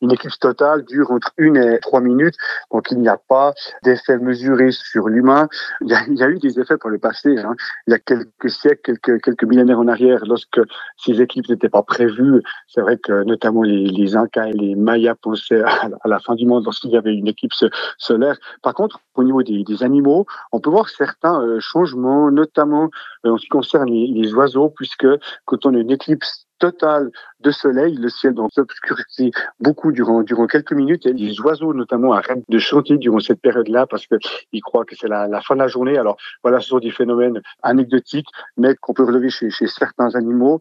une éclipse totale dure entre 1 et 3 minutes, donc il n'y a pas d'effet mesuré sur l'humain. Il y a eu des effets par le passé, hein. Il y a quelques siècles, quelques millénaires en arrière, lorsque ces éclipses n'étaient pas prévues. C'est vrai que notamment les Incas et les Mayas pensaient à la fin du monde lorsqu'il y avait une éclipse solaire. Par contre, au niveau des animaux, on peut voir certains changements, notamment en ce qui concerne les oiseaux, puisque quand on a une éclipse totale de soleil, le ciel donc s'obscurcit beaucoup durant quelques minutes et les oiseaux notamment arrêtent de chanter durant cette période-là parce qu'ils croient que c'est la fin de la journée. Alors voilà, ce sont des phénomènes anecdotiques mais qu'on peut relever chez certains animaux.